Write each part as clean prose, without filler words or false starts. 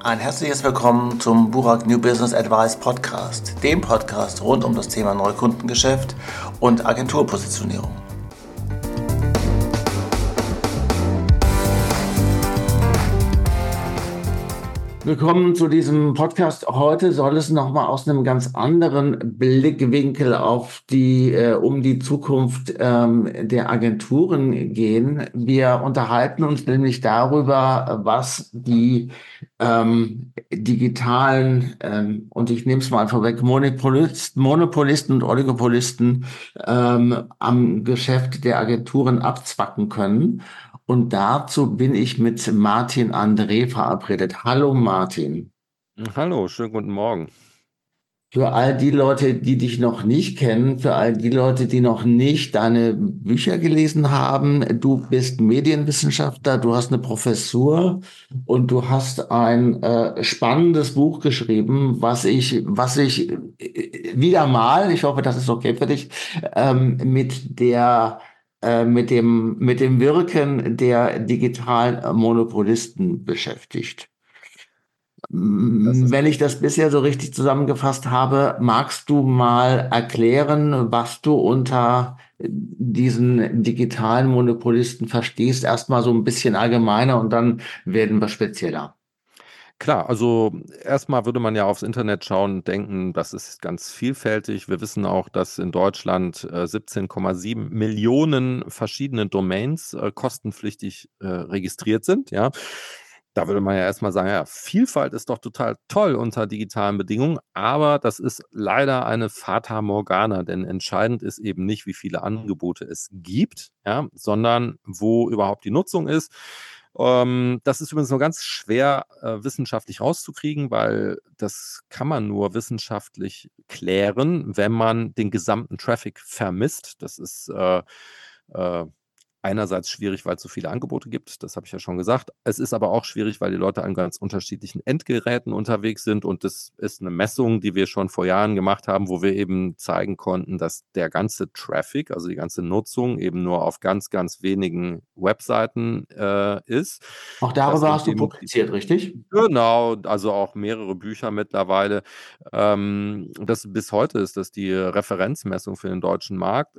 Ein herzliches Willkommen zum Burak New Business Advice Podcast, dem Podcast rund um das Thema Neukundengeschäft und Agenturpositionierung. Willkommen zu diesem Podcast. Heute soll es nochmal aus einem ganz anderen Blickwinkel um die Zukunft der Agenturen gehen. Wir unterhalten uns nämlich darüber, was die digitalen, und ich nehme es mal vorweg, Monopolisten und Oligopolisten am Geschäft der Agenturen abzwacken können. Und dazu bin ich mit Martin André verabredet. Hallo Martin. Hallo, schönen guten Morgen. Für all die Leute, die dich noch nicht kennen, für all die Leute, die noch nicht deine Bücher gelesen haben, du bist Medienwissenschaftler, du hast eine Professur und du hast ein spannendes Buch geschrieben, was ich wieder mal, ich hoffe, das ist okay für dich, mit dem Wirken der digitalen Monopolisten beschäftigt. Das ist Wenn ich das bisher so richtig zusammengefasst habe, magst du mal erklären, was du unter diesen digitalen Monopolisten verstehst? Erstmal so ein bisschen allgemeiner und dann werden wir spezieller. klar. Also erstmal würde man ja aufs Internet schauen und denken, das ist ganz vielfältig. Wir wissen auch, dass in Deutschland 17,7 Millionen verschiedene Domains kostenpflichtig registriert sind. Ja, da würde man ja erstmal sagen, ja, Vielfalt ist doch total toll unter digitalen Bedingungen, aber das ist leider eine Fata Morgana, denn entscheidend ist eben nicht, wie viele Angebote es gibt, ja, sondern wo überhaupt die Nutzung ist. Das ist übrigens nur ganz schwer wissenschaftlich rauszukriegen, weil das kann man nur wissenschaftlich klären, wenn man den gesamten Traffic vermisst. Das ist äh, einerseits schwierig, weil es so viele Angebote gibt, das habe ich ja schon gesagt. Es ist aber auch schwierig, weil die Leute an ganz unterschiedlichen Endgeräten unterwegs sind und das ist eine Messung, die wir schon vor Jahren gemacht haben, wo wir eben zeigen konnten, dass der ganze Traffic, also die ganze Nutzung eben nur auf ganz, ganz wenigen Webseiten ist. Auch Das darüber sind hast du eben publiziert, richtig? genau, also auch mehrere Bücher mittlerweile. Das bis heute ist das die Referenzmessung für den deutschen Markt.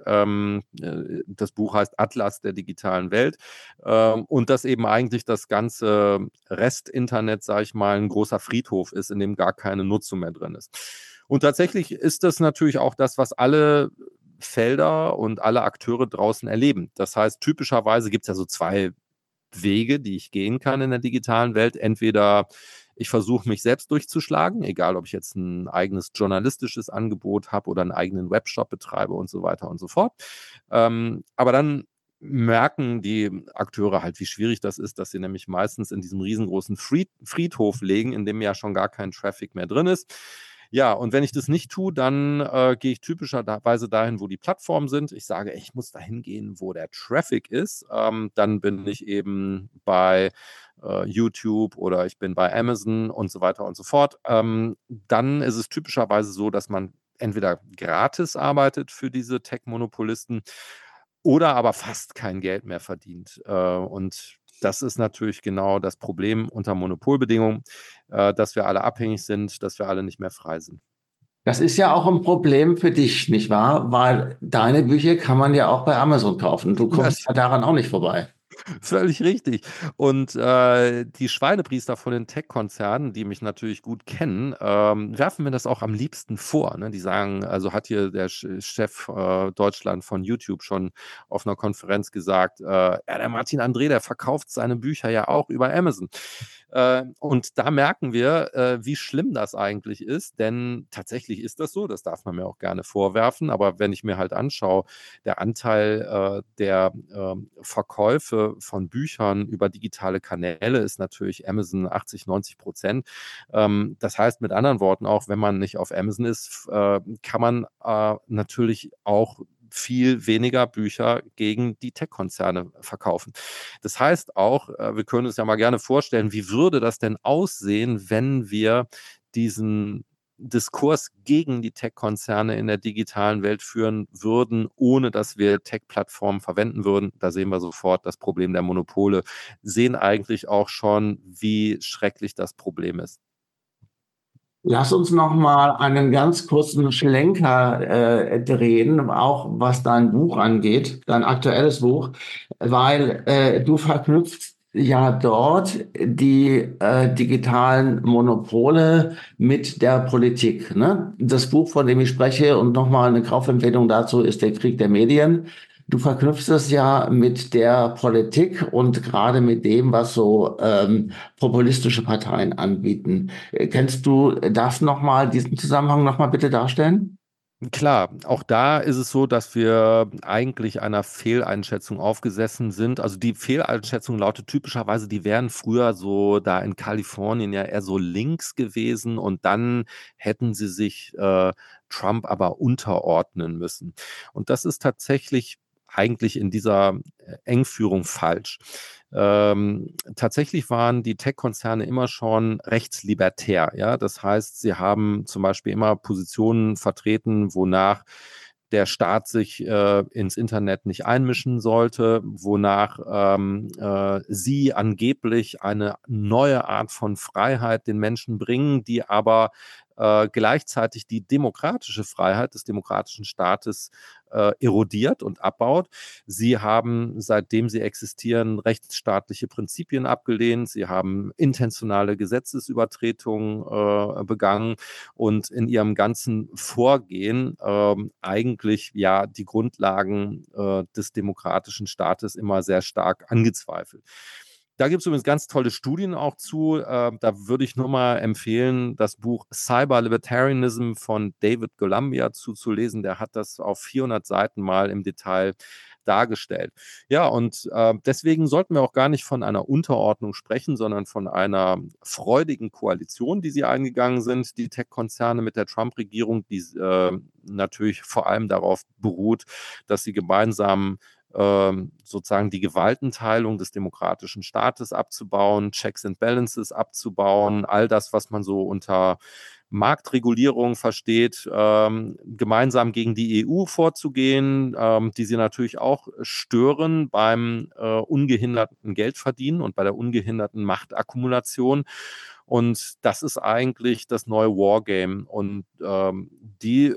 Das Buch heißt Atlas der digitalen Welt. Und dass eben eigentlich das ganze Rest-Internet, sage ich mal, ein großer Friedhof ist, in dem gar keine Nutzung mehr drin ist. Und tatsächlich ist das natürlich auch das, was alle Felder und alle Akteure draußen erleben. Das heißt, typischerweise gibt es ja so zwei Wege, die ich gehen kann in der digitalen Welt. Entweder ich versuche mich selbst durchzuschlagen, egal ob ich jetzt ein eigenes journalistisches Angebot habe oder einen eigenen Webshop betreibe und so weiter und so fort. Aber dann merken die Akteure halt, wie schwierig das ist, dass sie nämlich meistens in diesem riesengroßen Friedhof legen, in dem ja schon gar kein Traffic mehr drin ist. Ja, und wenn ich das nicht tue, dann gehe ich typischerweise dahin, wo die Plattformen sind. Ich sage, ich muss dahin gehen, wo der Traffic ist. Dann bin ich eben bei YouTube oder ich bin bei Amazon und so weiter und so fort. Dann ist es typischerweise so, dass man entweder gratis arbeitet für diese Tech-Monopolisten oder aber fast kein Geld mehr verdient. Und das ist natürlich genau das Problem unter Monopolbedingungen, dass wir alle abhängig sind, dass wir alle nicht mehr frei sind. Das ist ja auch ein Problem für dich, nicht wahr? Weil deine Bücher kann man ja auch bei Amazon kaufen. Du kommst Das ja daran auch nicht vorbei. Völlig richtig. Und die Schweinepriester von den Tech-Konzernen, die mich natürlich gut kennen, werfen mir das auch am liebsten vor. Ne? Die sagen, also hat hier der Chef Deutschland von YouTube schon auf einer Konferenz gesagt, ja, der Martin André, der verkauft seine Bücher ja auch über Amazon. Und da merken wir, wie schlimm das eigentlich ist, denn tatsächlich ist das so, das darf man mir auch gerne vorwerfen, aber wenn ich mir halt anschaue, der Anteil der Verkäufe von Büchern über digitale Kanäle ist natürlich Amazon 80-90%. Das heißt mit anderen Worten auch, wenn man nicht auf Amazon ist, kann man natürlich auch viel weniger Bücher gegen die Tech-Konzerne verkaufen. Das heißt auch, wir können uns ja mal gerne vorstellen, wie würde das denn aussehen, wenn wir diesen Diskurs gegen die Tech-Konzerne in der digitalen Welt führen würden, ohne dass wir Tech-Plattformen verwenden würden. Da sehen wir sofort das Problem der Monopole, sehen eigentlich auch schon, wie schrecklich das Problem ist. Lass uns noch mal einen ganz kurzen Schlenker drehen, auch was dein Buch angeht, dein aktuelles Buch, weil du verknüpfst ja dort die digitalen Monopole mit der Politik, ne? Das Buch, von dem ich spreche, und nochmal eine Kaufempfehlung dazu, ist Der Krieg der Medien. Du verknüpfst es ja mit der Politik und gerade mit dem, was so populistische Parteien anbieten. Kennst du das nochmal, diesen Zusammenhang nochmal bitte darstellen? Klar, auch da ist es so, dass wir eigentlich einer Fehleinschätzung aufgesessen sind. Also die Fehleinschätzung lautet typischerweise, die wären früher so da in Kalifornien ja eher so links gewesen und dann hätten sie sich Trump aber unterordnen müssen. Und das ist tatsächlich eigentlich in dieser Engführung falsch. Tatsächlich waren die Tech-Konzerne immer schon rechtslibertär. Ja? Das heißt, sie haben zum Beispiel immer Positionen vertreten, wonach der Staat sich ins Internet nicht einmischen sollte, wonach sie angeblich eine neue Art von Freiheit den Menschen bringen, die aber gleichzeitig die demokratische Freiheit des demokratischen Staates erodiert und abbaut. Sie haben, seitdem sie existieren, rechtsstaatliche Prinzipien abgelehnt. Sie haben intentionale Gesetzesübertretungen begangen und in ihrem ganzen Vorgehen eigentlich ja die Grundlagen des demokratischen Staates immer sehr stark angezweifelt. Da gibt es übrigens ganz tolle Studien auch zu. Da würde ich nur mal empfehlen, das Buch Cyber Libertarianism von David Columbia zuzulesen. Der hat das auf 400 Seiten mal im Detail dargestellt. Ja, und deswegen sollten wir auch gar nicht von einer Unterordnung sprechen, sondern von einer freudigen Koalition, die sie eingegangen sind, die Tech-Konzerne mit der Trump-Regierung, die natürlich vor allem darauf beruht, dass sie gemeinsam sozusagen die Gewaltenteilung des demokratischen Staates abzubauen, Checks and Balances abzubauen, all das, was man so unter Marktregulierung versteht, gemeinsam gegen die EU vorzugehen, die sie natürlich auch stören beim ungehinderten Geldverdienen und bei der ungehinderten Machtakkumulation. Und das ist eigentlich das neue Wargame. Und die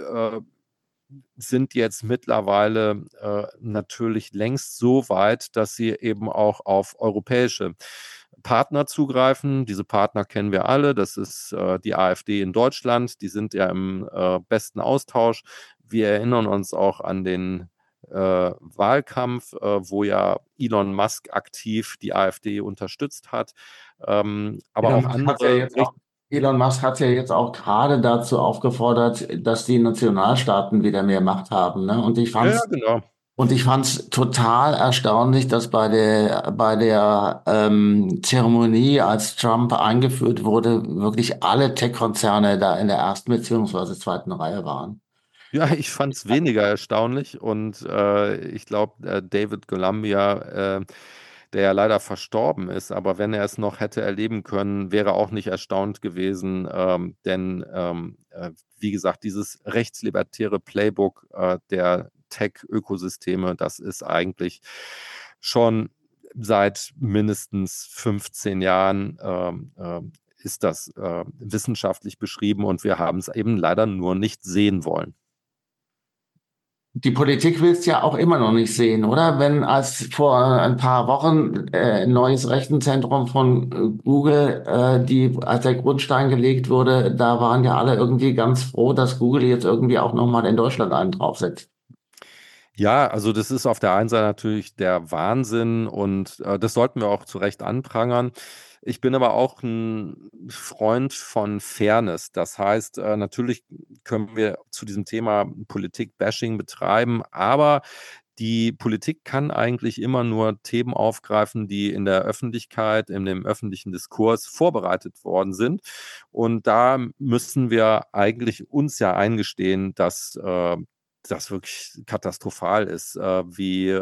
sind jetzt mittlerweile natürlich längst so weit, dass sie eben auch auf europäische Partner zugreifen. Diese Partner kennen wir alle. Das ist die AfD in Deutschland. Die sind ja im besten Austausch. Wir erinnern uns auch an den Wahlkampf, wo ja Elon Musk aktiv die AfD unterstützt hat. Aber Elon auch Musk hat ja andere. jetzt auch, Elon Musk hat ja jetzt auch gerade dazu aufgefordert, dass die Nationalstaaten wieder mehr Macht haben, ne? Ja, ja, genau. Und ich fand's total erstaunlich, dass bei der Zeremonie, als Trump eingeführt wurde, wirklich alle Tech-Konzerne da in der ersten beziehungsweise zweiten Reihe waren. Ja, ich fand es weniger erstaunlich und ich glaube, David Columbia, der ja leider verstorben ist, aber wenn er es noch hätte erleben können, wäre auch nicht erstaunt gewesen, denn wie gesagt, dieses rechtslibertäre Playbook der Tech-Ökosysteme, das ist eigentlich schon seit mindestens 15 Jahren ist das wissenschaftlich beschrieben und wir haben es eben leider nur nicht sehen wollen. Die Politik will es ja auch immer noch nicht sehen, oder? Wenn als vor ein paar Wochen ein neues Rechenzentrum von Google, als der Grundstein gelegt wurde, da waren ja alle irgendwie ganz froh, dass Google jetzt irgendwie auch nochmal in Deutschland einen draufsetzt. Ja, also das ist auf der einen Seite natürlich der Wahnsinn und das sollten wir auch zu Recht anprangern. Ich bin aber auch ein Freund von Fairness. Das heißt, natürlich können wir zu diesem Thema Politik-Bashing betreiben, aber die Politik kann eigentlich immer nur Themen aufgreifen, die in der Öffentlichkeit, in dem öffentlichen Diskurs vorbereitet worden sind. Und da müssen wir eigentlich uns ja eingestehen, dass das wirklich katastrophal ist, wie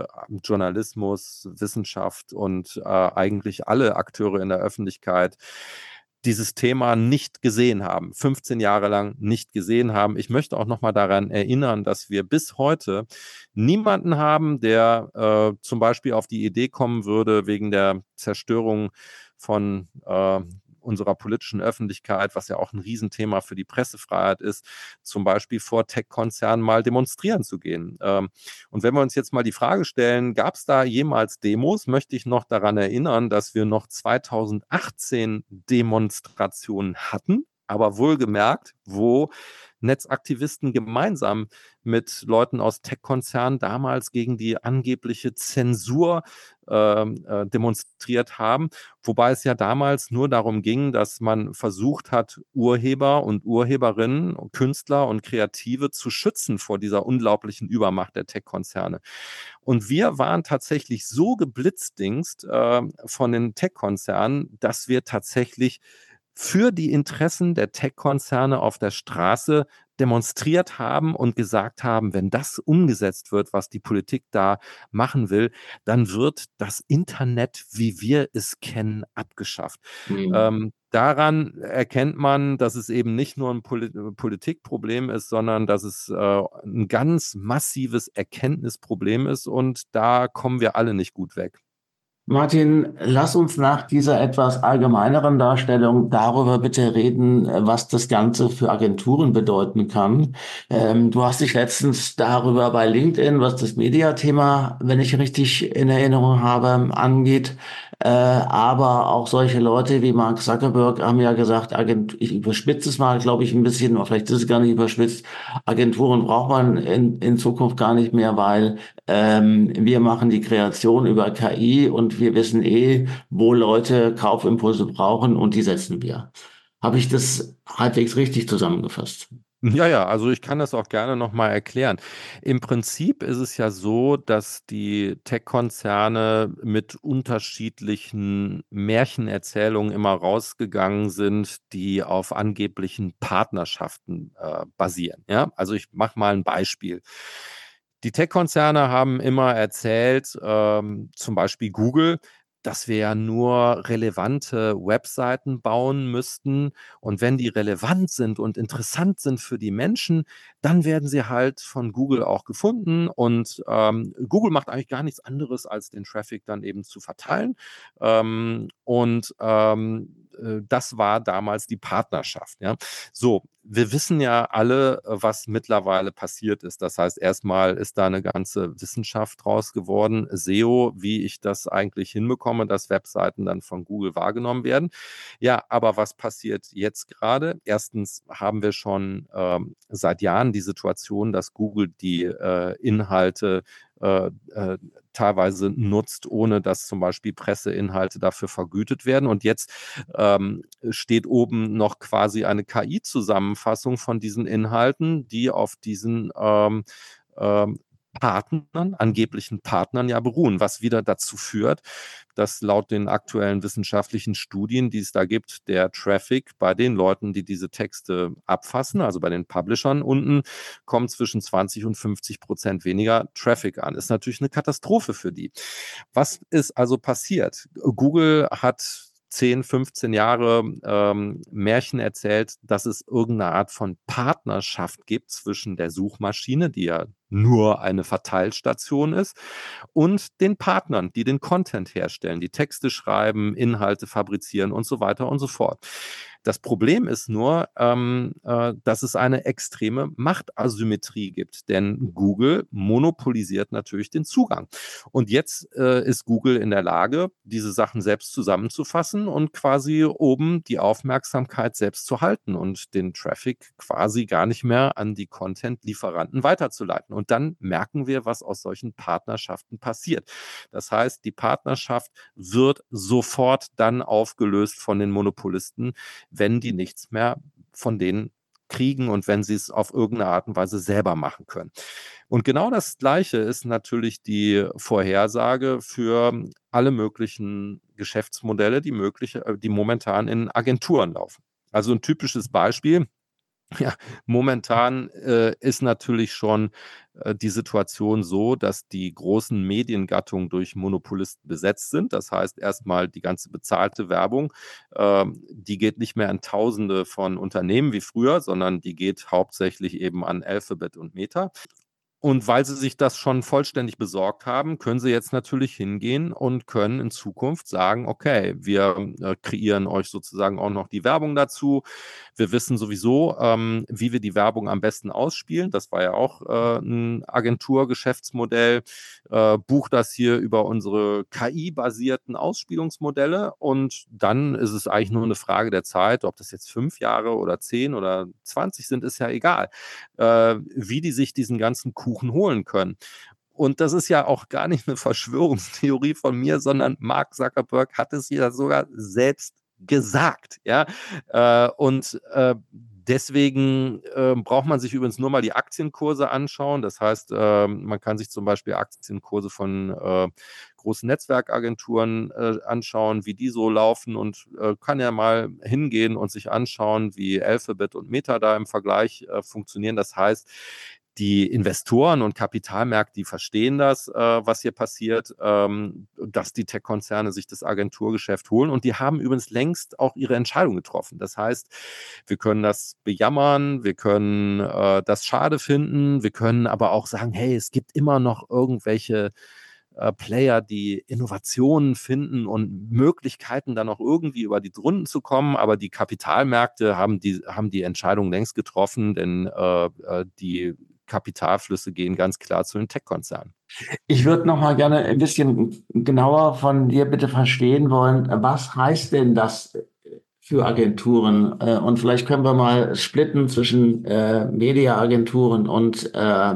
Journalismus, Wissenschaft und eigentlich alle Akteure in der Öffentlichkeit dieses Thema nicht gesehen haben, 15 Jahre lang nicht gesehen haben. Ich möchte auch nochmal daran erinnern, dass wir bis heute niemanden haben, der zum Beispiel auf die Idee kommen würde, wegen der Zerstörung von unserer politischen Öffentlichkeit, was ja auch ein Riesenthema für die Pressefreiheit ist, zum Beispiel vor Tech-Konzernen mal demonstrieren zu gehen. Und wenn wir uns jetzt mal die Frage stellen, gab es da jemals Demos, möchte ich noch daran erinnern, dass wir noch 2018 Demonstrationen hatten, aber wohlgemerkt, wo Netzaktivisten gemeinsam mit Leuten aus Tech-Konzernen damals gegen die angebliche Zensur demonstriert haben, wobei es ja damals nur darum ging, dass man versucht hat, Urheber und Urheberinnen, Künstler und Kreative zu schützen vor dieser unglaublichen Übermacht der Tech-Konzerne. Und wir waren tatsächlich so geblitzdingst von den Tech-Konzernen, dass wir tatsächlich für die Interessen der Tech-Konzerne auf der Straße demonstriert haben und gesagt haben, wenn das umgesetzt wird, was die Politik da machen will, dann wird das Internet, wie wir es kennen, abgeschafft. Daran erkennt man, dass es eben nicht nur ein Politikproblem ist, sondern dass es ein ganz massives Erkenntnisproblem ist und da kommen wir alle nicht gut weg. Martin, lass uns nach dieser etwas allgemeineren Darstellung darüber bitte reden, was das Ganze für Agenturen bedeuten kann. Du hast dich letztens darüber bei LinkedIn, was das Mediathema, wenn ich richtig in Erinnerung habe, angeht. Aber auch solche Leute wie Mark Zuckerberg haben ja gesagt, ich überspitze es mal, glaube ich, ein bisschen, oder vielleicht ist es gar nicht überspitzt. Agenturen braucht man in Zukunft gar nicht mehr, weil wir machen die Kreation über KI und wir wissen wo Leute Kaufimpulse brauchen und die setzen wir. Habe ich das halbwegs richtig zusammengefasst? Ja, ja, also ich kann das auch gerne nochmal erklären. Im Prinzip ist es ja so, dass die Tech-Konzerne mit unterschiedlichen Märchenerzählungen immer rausgegangen sind, die auf angeblichen Partnerschaften basieren. Ja, also ich mache mal ein Beispiel. Die Tech-Konzerne haben immer erzählt, zum Beispiel Google, dass wir ja nur relevante Webseiten bauen müssten. Und wenn die relevant sind und interessant sind für die Menschen, dann werden sie halt von Google auch gefunden. Und Google macht eigentlich gar nichts anderes, als den Traffic dann eben zu verteilen. Das war damals die Partnerschaft. Ja. So, wir wissen ja alle, was mittlerweile passiert ist. Das heißt, erstmal ist da eine ganze Wissenschaft draus geworden, SEO, wie ich das eigentlich hinbekomme, dass Webseiten dann von Google wahrgenommen werden. Ja, aber was passiert jetzt gerade? Erstens haben wir schon seit Jahren die Situation, dass Google die Inhalte teilweise nutzt, ohne dass zum Beispiel Presseinhalte dafür vergütet werden. Und jetzt steht oben noch quasi eine KI-Zusammenfassung von diesen Inhalten, die auf diesen Partnern, angeblichen Partnern ja beruhen, was wieder dazu führt, dass laut den aktuellen wissenschaftlichen Studien, die es da gibt, der Traffic bei den Leuten, die diese Texte abfassen, also bei den Publishern unten, kommt zwischen 20 und 50% weniger Traffic an. Ist natürlich eine Katastrophe für die. Was ist also passiert? Google hat 10, 15 Jahre Märchen erzählt, dass es irgendeine Art von Partnerschaft gibt zwischen der Suchmaschine, die ja nur eine Verteilstation ist, und den Partnern, die den Content herstellen, die Texte schreiben, Inhalte fabrizieren und so weiter und so fort. Das Problem ist nur, dass es eine extreme Machtasymmetrie gibt, denn Google monopolisiert natürlich den Zugang. Und jetzt ist Google in der Lage, diese Sachen selbst zusammenzufassen und quasi oben die Aufmerksamkeit selbst zu halten und den Traffic quasi gar nicht mehr an die Content-Lieferanten weiterzuleiten. Und dann merken wir, was aus solchen Partnerschaften passiert. Das heißt, die Partnerschaft wird sofort dann aufgelöst von den Monopolisten, wenn die nichts mehr von denen kriegen und wenn sie es auf irgendeine Art und Weise selber machen können. Und genau das Gleiche ist natürlich die Vorhersage für alle möglichen Geschäftsmodelle, die momentan in Agenturen laufen. Also ein typisches Beispiel. Ja, momentan ist natürlich schon die Situation so, dass die großen Mediengattungen durch Monopolisten besetzt sind. Das heißt erstmal die ganze bezahlte Werbung, die geht nicht mehr an Tausende von Unternehmen wie früher, sondern die geht hauptsächlich eben an Alphabet und Meta. Und weil sie sich das schon vollständig besorgt haben, können sie jetzt natürlich hingehen und können in Zukunft sagen, okay, wir kreieren euch sozusagen auch noch die Werbung dazu. Wir wissen sowieso, wie wir die Werbung am besten ausspielen. Das war ja auch ein Agenturgeschäftsmodell. Buch das hier über unsere KI-basierten Ausspielungsmodelle und dann ist es eigentlich nur eine Frage der Zeit, ob das jetzt 5 Jahre oder 10 oder 20 sind, ist ja egal, wie die sich diesen ganzen Kuchen holen können. Und das ist ja auch gar nicht eine Verschwörungstheorie von mir, sondern Mark Zuckerberg hat es ja sogar selbst gesagt, ja. Deswegen braucht man sich übrigens nur mal die Aktienkurse anschauen. Das heißt, man kann sich zum Beispiel Aktienkurse von großen Netzwerkagenturen anschauen, wie die so laufen und kann ja mal hingehen und sich anschauen, wie Alphabet und Meta da im Vergleich funktionieren. Das heißt, die Investoren und Kapitalmärkte, die verstehen das, was hier passiert, dass die Tech-Konzerne sich das Agenturgeschäft holen. Und die haben übrigens längst auch ihre Entscheidung getroffen. Das heißt, wir können das bejammern, wir können das schade finden, wir können aber auch sagen, hey, es gibt immer noch irgendwelche Player, die Innovationen finden und Möglichkeiten, dann auch irgendwie über die Runden zu kommen. Aber die Kapitalmärkte haben die Entscheidung längst getroffen, denn die Kapitalflüsse gehen ganz klar zu den Tech-Konzernen. Ich würde noch mal gerne ein bisschen genauer von dir bitte verstehen wollen, was heißt denn das für Agenturen? Und vielleicht können wir mal splitten zwischen Mediaagenturen und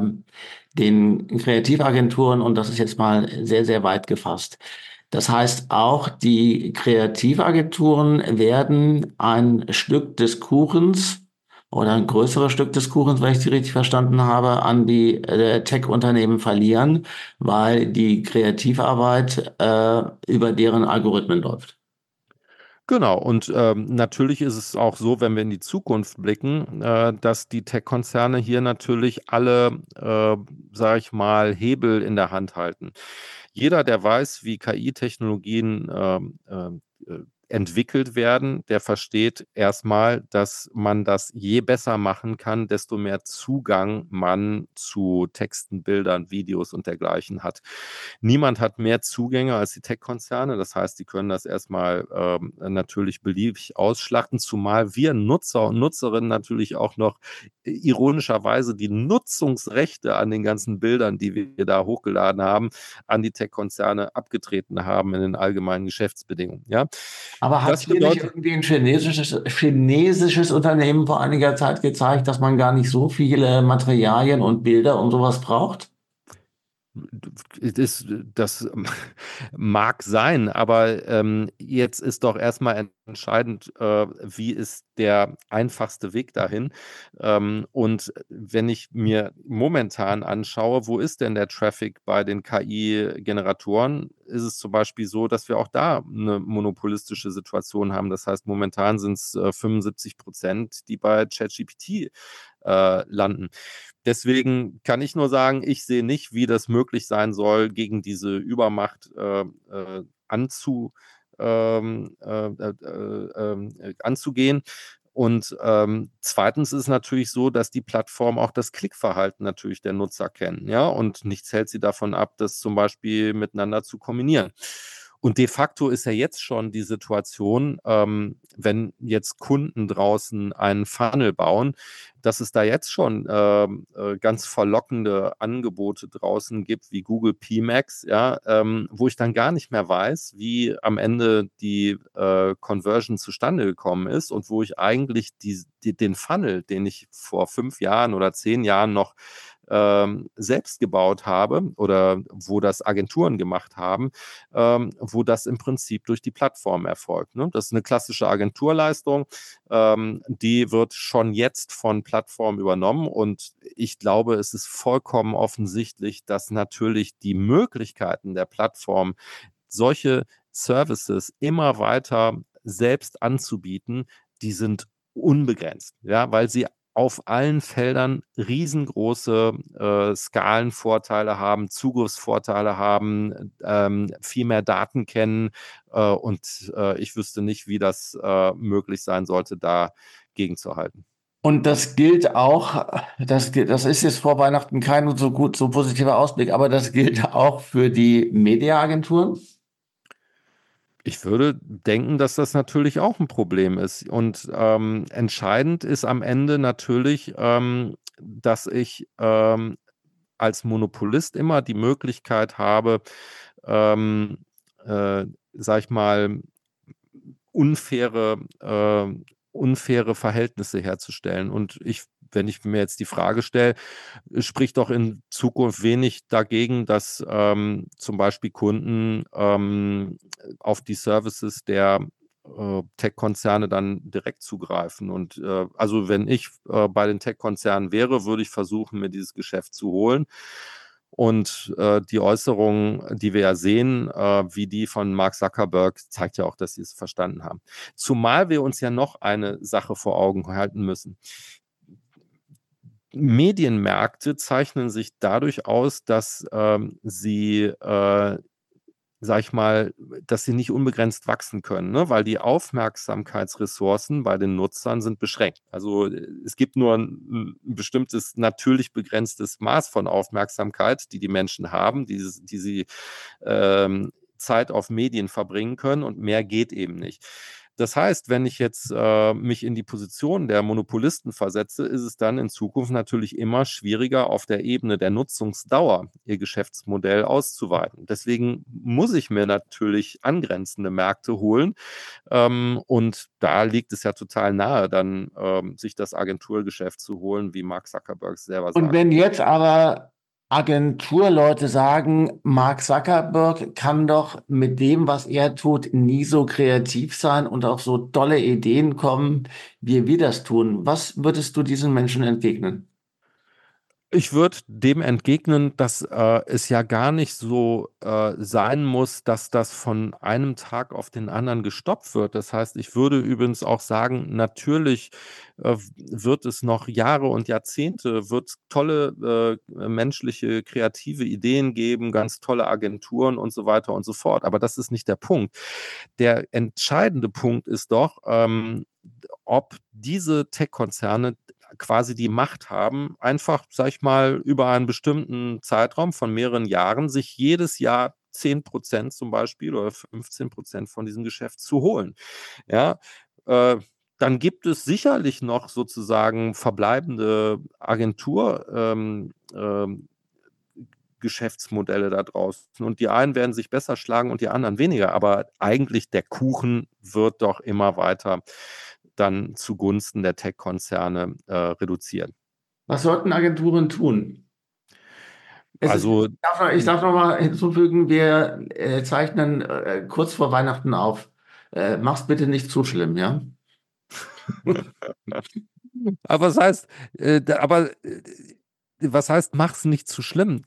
den Kreativagenturen. Und das ist jetzt mal sehr, sehr weit gefasst. Das heißt, auch die Kreativagenturen werden ein Stück des Kuchens oder ein größeres Stück des Kuchens, wenn ich Sie richtig verstanden habe, an die Tech-Unternehmen verlieren, weil die Kreativarbeit über deren Algorithmen läuft. Genau, und natürlich ist es auch so, wenn wir in die Zukunft blicken, dass die Tech-Konzerne hier natürlich alle, sage ich mal, Hebel in der Hand halten. Jeder, der weiß, wie KI-Technologien entwickelt werden, der versteht erstmal, dass man das je besser machen kann, desto mehr Zugang man zu Texten, Bildern, Videos und dergleichen hat. Niemand hat mehr Zugänge als die Tech-Konzerne. Das heißt, die können das erstmal natürlich beliebig ausschlachten, zumal wir Nutzer und Nutzerinnen natürlich auch noch ironischerweise die Nutzungsrechte an den ganzen Bildern, die wir da hochgeladen haben, an die Tech-Konzerne abgetreten haben in den allgemeinen Geschäftsbedingungen. Ja? Aber hat Das hier nicht bedeutet, irgendwie ein chinesisches Unternehmen vor einiger Zeit gezeigt, dass man gar nicht so viele Materialien und Bilder und sowas braucht? das mag sein, aber jetzt ist doch erstmal entscheidend, wie ist der einfachste Weg dahin. Und wenn ich mir momentan anschaue, wo ist denn der Traffic bei den KI-Generatoren, ist es zum Beispiel so, dass wir auch da eine monopolistische Situation haben. Das heißt, momentan sind es 75%, die bei ChatGPT landen. Deswegen kann ich nur sagen, ich sehe nicht, wie das möglich sein soll, gegen diese Übermacht anzugehen. Und zweitens ist es natürlich so, dass die Plattformen auch das Klickverhalten natürlich der Nutzer kennen, ja, und nichts hält sie davon ab, das zum Beispiel miteinander zu kombinieren. Und de facto ist ja jetzt schon die Situation, wenn jetzt Kunden draußen einen Funnel bauen, dass es da jetzt schon ganz verlockende Angebote draußen gibt, wie Google PMax, ja, wo ich dann gar nicht mehr weiß, wie am Ende die Conversion zustande gekommen ist und wo ich eigentlich den Funnel, den ich vor 5 Jahren oder 10 Jahren noch selbst gebaut habe oder wo das Agenturen gemacht haben, wo das im Prinzip durch die Plattform erfolgt. Ne? Das ist eine klassische Agenturleistung, die wird schon jetzt von Plattformen übernommen und ich glaube, es ist vollkommen offensichtlich, dass natürlich die Möglichkeiten der Plattform, solche Services immer weiter selbst anzubieten, die sind unbegrenzt, ja, weil sie auf allen Feldern riesengroße Skalenvorteile haben, Zugriffsvorteile haben, viel mehr Daten kennen und ich wüsste nicht, wie das möglich sein sollte, da gegenzuhalten. Und das gilt auch, das ist jetzt vor Weihnachten kein so positiver Ausblick, aber das gilt auch für die Mediaagenturen. Ich würde denken, dass das natürlich auch ein Problem ist. Und entscheidend ist am Ende natürlich, dass ich als Monopolist immer die Möglichkeit habe, ähm, sag ich mal, unfaire, unfaire Verhältnisse herzustellen. Und wenn ich mir jetzt die Frage stelle, spricht doch in Zukunft wenig dagegen, dass zum Beispiel Kunden auf die Services der Tech-Konzerne dann direkt zugreifen. Und also wenn ich bei den Tech-Konzernen wäre, würde ich versuchen, mir dieses Geschäft zu holen. Und die Äußerungen, die wir ja sehen, wie die von Mark Zuckerberg, zeigt ja auch, dass sie es verstanden haben. Zumal wir uns ja noch eine Sache vor Augen halten müssen. Medienmärkte zeichnen sich dadurch aus, dass sie, sag ich mal, dass sie nicht unbegrenzt wachsen können, ne? Weil die Aufmerksamkeitsressourcen bei den Nutzern sind beschränkt. Also es gibt nur ein bestimmtes natürlich begrenztes Maß von Aufmerksamkeit, die Menschen haben, die sie Zeit auf Medien verbringen können und mehr geht eben nicht. Das heißt, wenn ich jetzt mich in die Position der Monopolisten versetze, ist es dann in Zukunft natürlich immer schwieriger, auf der Ebene der Nutzungsdauer ihr Geschäftsmodell auszuweiten. Deswegen muss ich mir natürlich angrenzende Märkte holen. Und da liegt es ja total nahe, dann sich das Agenturgeschäft zu holen, wie Mark Zuckerberg selber Und sagt. wenn jetzt aber Agenturleute sagen, Mark Zuckerberg kann doch mit dem, was er tut, nie so kreativ sein und auf so tolle Ideen kommen, wie wir das tun. Was würdest du diesen Menschen entgegnen? Ich würde dem entgegnen, dass es ja gar nicht so sein muss, dass das von einem Tag auf den anderen gestoppt wird. Das heißt, ich würde übrigens auch sagen, natürlich wird es noch Jahre und Jahrzehnte, wird tolle menschliche kreative Ideen geben, ganz tolle Agenturen und so weiter und so fort. Aber das ist nicht der Punkt. Der entscheidende Punkt ist doch, ob diese Tech-Konzerne quasi die Macht haben, einfach, sag ich mal, über einen bestimmten Zeitraum von mehreren Jahren sich jedes Jahr 10% zum Beispiel oder 15% von diesem Geschäft zu holen. Ja, dann gibt es sicherlich noch sozusagen verbleibende Agentur, Geschäftsmodelle da draußen. Und die einen werden sich besser schlagen und die anderen weniger. Aber eigentlich der Kuchen wird doch immer weiter dann zugunsten der Tech-Konzerne reduzieren. Was sollten Agenturen tun? Also Ich darf noch mal hinzufügen, wir zeichnen kurz vor Weihnachten auf. Mach's bitte nicht zu schlimm, ja? aber was heißt, was heißt, mach's nicht zu schlimm?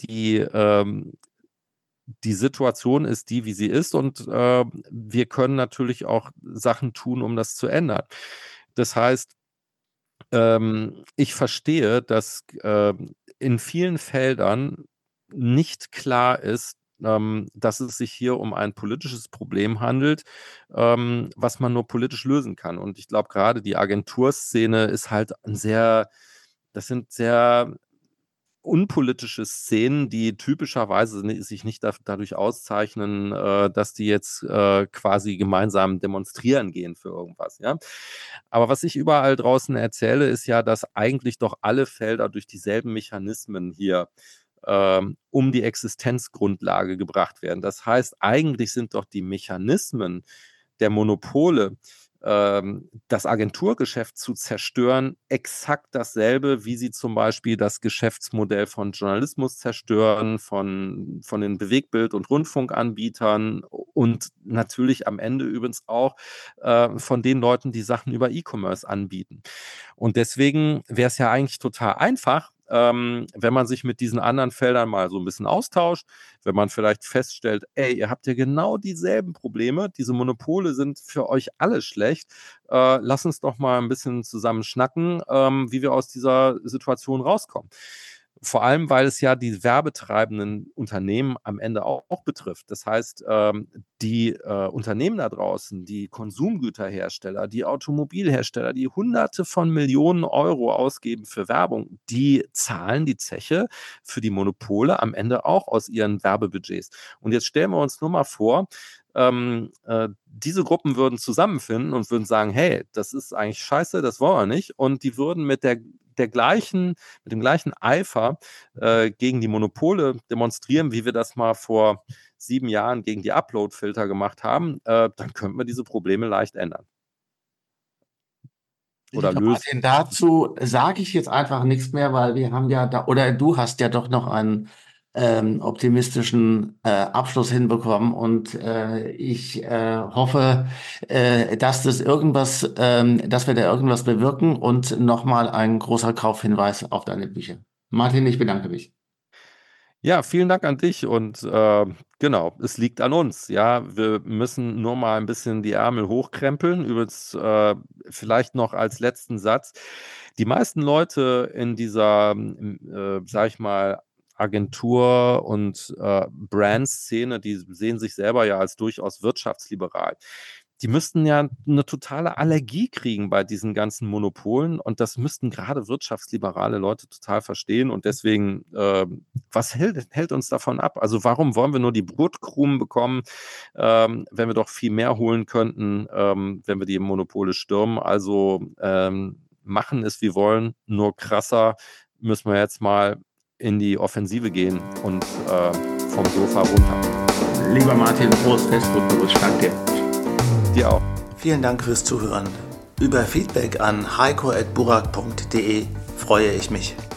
Die Situation ist die, wie sie ist, und wir können natürlich auch Sachen tun, um das zu ändern. Das heißt, ich verstehe, dass in vielen Feldern nicht klar ist, dass es sich hier um ein politisches Problem handelt, was man nur politisch lösen kann. Und ich glaube, gerade die Agenturszene ist halt das sind sehr unpolitische Szenen, die typischerweise sich nicht dadurch auszeichnen, dass die jetzt quasi gemeinsam demonstrieren gehen für irgendwas, ja. Aber was ich überall draußen erzähle, ist ja, dass eigentlich doch alle Felder durch dieselben Mechanismen hier um die Existenzgrundlage gebracht werden. Das heißt, eigentlich sind doch die Mechanismen der Monopole, das Agenturgeschäft zu zerstören, exakt dasselbe, wie sie zum Beispiel das Geschäftsmodell von Journalismus zerstören, von den Bewegbild- und Rundfunkanbietern und natürlich am Ende übrigens auch von den Leuten, die Sachen über E-Commerce anbieten. Und deswegen wäre es ja eigentlich total einfach, wenn man sich mit diesen anderen Feldern mal so ein bisschen austauscht, wenn man vielleicht feststellt, ey, ihr habt ja genau dieselben Probleme, diese Monopole sind für euch alle schlecht, lass uns doch mal ein bisschen zusammen schnacken, wie wir aus dieser Situation rauskommen. Vor allem, weil es ja die werbetreibenden Unternehmen am Ende auch betrifft. Das heißt, die Unternehmen da draußen, die Konsumgüterhersteller, die Automobilhersteller, die Hunderte von Millionen Euro ausgeben für Werbung, die zahlen die Zeche für die Monopole am Ende auch aus ihren Werbebudgets. Und jetzt stellen wir uns nur mal vor, diese Gruppen würden zusammenfinden und würden sagen, hey, das ist eigentlich scheiße, das wollen wir nicht. Und die würden mit dem gleichen Eifer gegen die Monopole demonstrieren, wie wir das mal vor 7 Jahren gegen die Upload-Filter gemacht haben, dann könnten wir diese Probleme leicht ändern. Oder Lieber lösen. Martin, dazu sage ich jetzt einfach nichts mehr, weil wir haben ja da, oder du hast ja doch noch einen optimistischen Abschluss hinbekommen und ich hoffe, dass das dass wir da irgendwas bewirken und nochmal ein großer Kaufhinweis auf deine Bücher. Martin, ich bedanke mich. Ja, vielen Dank an dich und genau, es liegt an uns. Ja, wir müssen nur mal ein bisschen die Ärmel hochkrempeln. Übrigens, vielleicht noch als letzten Satz. Die meisten Leute in dieser, sag ich mal, Agentur- und Brand-Szene, die sehen sich selber ja als durchaus wirtschaftsliberal. Die müssten ja eine totale Allergie kriegen bei diesen ganzen Monopolen und das müssten gerade wirtschaftsliberale Leute total verstehen und deswegen, was hält uns davon ab? Also warum wollen wir nur die Brotkrumen bekommen, wenn wir doch viel mehr holen könnten, wenn wir die Monopole stürmen? Also machen es wie wollen, nur krasser müssen wir jetzt mal in die Offensive gehen und vom Sofa runter. Lieber Martin, frohes Fest und Gruß, danke dir. Dir auch. Vielen Dank fürs Zuhören. Über Feedback an heiko@burak.de freue ich mich.